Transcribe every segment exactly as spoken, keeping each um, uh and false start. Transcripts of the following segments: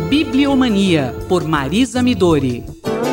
Bibliomania, por Marisa Midori.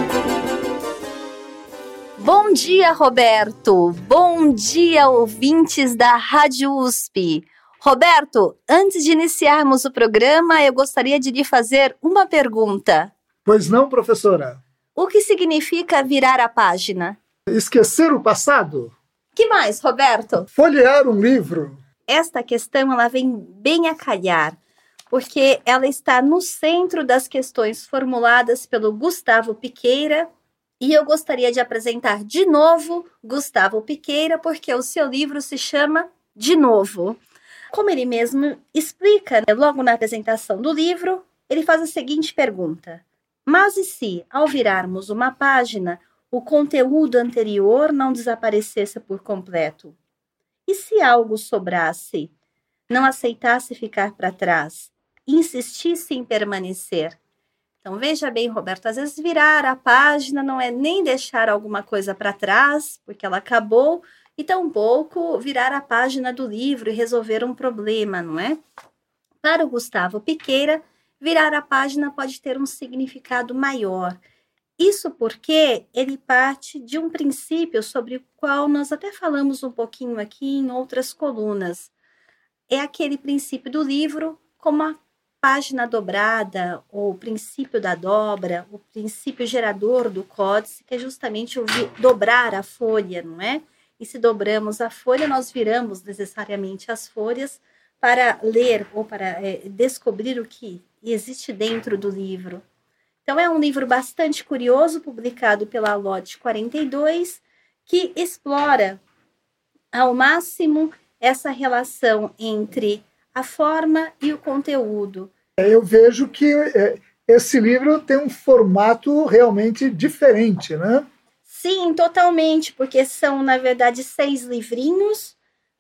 Bom dia, Roberto! Bom dia, ouvintes da Rádio U S P! Roberto, antes de iniciarmos o programa, eu gostaria de lhe fazer uma pergunta. Pois não, professora? O que significa virar a página? Esquecer o passado? Que mais, Roberto? Folhear um livro? Esta questão ela vem bem a calhar, porque ela está no centro das questões formuladas pelo Gustavo Piqueira, e eu gostaria de apresentar de novo Gustavo Piqueira, porque o seu livro se chama De Novo. Como ele mesmo explica, né, logo na apresentação do livro, ele faz a seguinte pergunta: mas e se, ao virarmos uma página, o conteúdo anterior não desaparecesse por completo? E se algo sobrasse, não aceitasse ficar para trás, insistisse em permanecer? Então, veja bem, Roberto, às vezes virar a página não é nem deixar alguma coisa para trás, porque ela acabou, e tampouco virar a página do livro e resolver um problema, não é? Para o Gustavo Piqueira, virar a página pode ter um significado maior. Isso porque ele parte de um princípio sobre o qual nós até falamos um pouquinho aqui em outras colunas. É aquele princípio do livro como a página dobrada, ou o princípio da dobra, o princípio gerador do códice, que é justamente o dobrar a folha, não é? E se dobramos a folha, nós viramos necessariamente as folhas para ler ou para é, descobrir o que existe dentro do livro. Então, é um livro bastante curioso, publicado pela Lote quarenta e dois, que explora ao máximo essa relação entre a forma e o conteúdo. Eu vejo que esse livro tem um formato realmente diferente, né? Sim, totalmente, porque são, na verdade, seis livrinhos,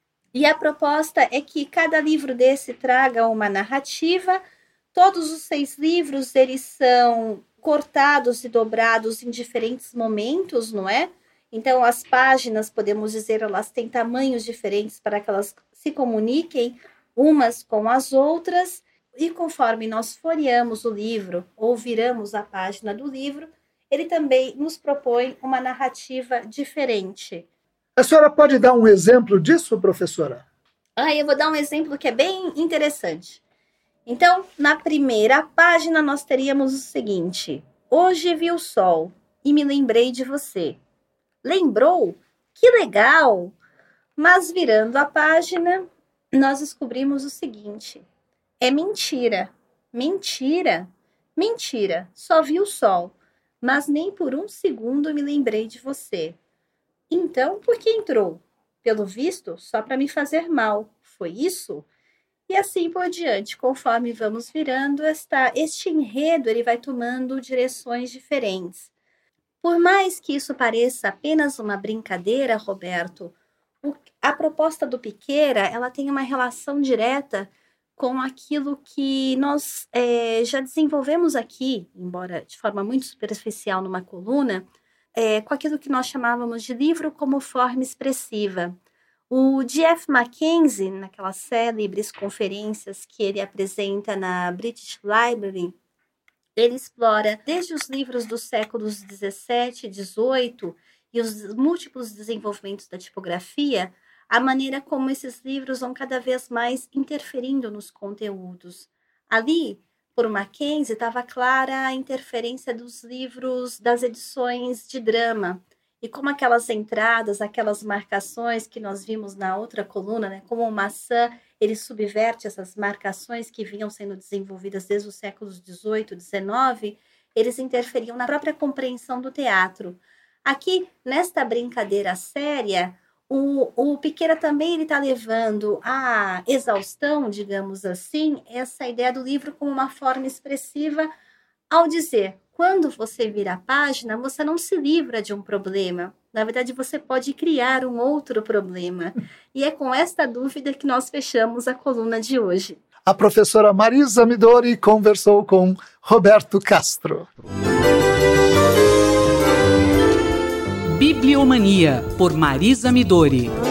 e a proposta é que cada livro desse traga uma narrativa. Todos os seis livros, eles são cortados e dobrados em diferentes momentos, não é? Então, as páginas, podemos dizer, elas têm tamanhos diferentes para que elas se comuniquem umas com as outras, e conforme nós folheamos o livro ou viramos a página do livro, ele também nos propõe uma narrativa diferente. A senhora pode dar um exemplo disso, professora? Ah, eu vou dar um exemplo que é bem interessante. Então, na primeira página, nós teríamos o seguinte: hoje vi o sol e me lembrei de você. Lembrou? Que legal! Mas virando a página, nós descobrimos o seguinte: é mentira. Mentira? Mentira. Só vi o sol, mas nem por um segundo me lembrei de você. Então, por que entrou? Pelo visto, só para me fazer mal. Foi isso? E assim por diante, conforme vamos virando, esta, este enredo ele vai tomando direções diferentes. Por mais que isso pareça apenas uma brincadeira, Roberto, o, a proposta do Piqueira ela tem uma relação direta com aquilo que nós é, já desenvolvemos aqui, embora de forma muito superficial numa coluna, é, com aquilo que nós chamávamos de livro como forma expressiva. O J F Mackenzie, naquelas célebres conferências que ele apresenta na British Library, ele explora desde os livros dos séculos dezessete e dezoito e os múltiplos desenvolvimentos da tipografia, a maneira como esses livros vão cada vez mais interferindo nos conteúdos. Ali, por Mackenzie, estava clara a interferência dos livros das edições de drama, e como aquelas entradas, aquelas marcações que nós vimos na outra coluna, né, como o Maçã, ele subverte essas marcações que vinham sendo desenvolvidas desde os séculos dezoito, dezenove, eles interferiam na própria compreensão do teatro. Aqui, nesta brincadeira séria, o, o Piqueira também está levando à exaustão, digamos assim, essa ideia do livro como uma forma expressiva, ao dizer: quando você vira a página, você não se livra de um problema. Na verdade, você pode criar um outro problema. E é com esta dúvida que nós fechamos a coluna de hoje. A professora Marisa Midori conversou com Roberto Castro. Bibliomania, por Marisa Midori.